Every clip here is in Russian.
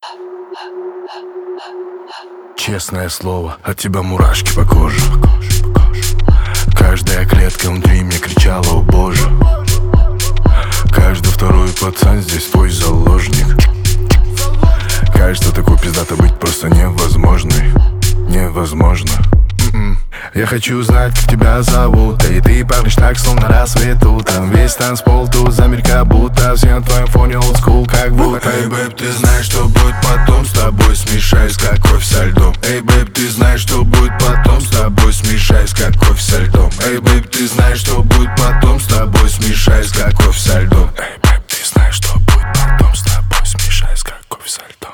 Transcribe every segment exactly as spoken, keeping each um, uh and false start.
Честное слово, от тебя мурашки по коже. Каждая клетка внутри мне кричала: о боже. Каждый второй пацан здесь твой заложник. Кажется, такой пиздато быть просто невозможно. Невозможно. Я хочу знать, как тебя зовут. И ты парнишь так, словно рассвету. Там весь танцпол, тут замерка будто. Все на твоем фоне олдскул, как будто. Эй, бэйб, ты знаешь, что будет потом. С тобой смешаюсь, как кровь со льдом. Эй, бэйб, ты знаешь, что будет потом. С тобой смешаюсь, как кровь со льдом. Эй, бэйб, ты знаешь, что будет потом. С тобой смешаюсь, как кровь со льдом. Эй, бэйб, ты знаешь, что будет потом. С тобой смешаюсь, как кровь со льдом.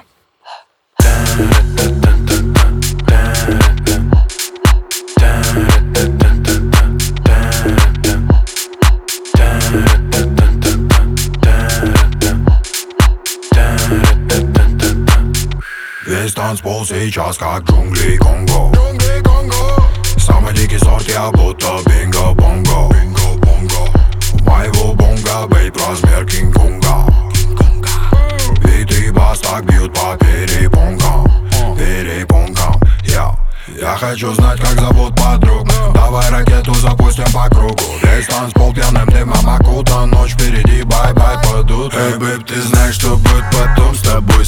Весь танцпол сейчас как джунгли Конго. Самый дикий сорт, я будто бинго-бонго. У моего бонга бейб размер Кинг-Конга. Бит и бас так бьют по перепонкам. Перепонкам, я Я хочу знать, как зовут подругу. Давай ракету запустим по кругу. Весь танцпол пьяным дымом окутан. Ночь впереди, бай-бай, падут. Эй, бэйб, ты знаешь, что будет потом. С тобой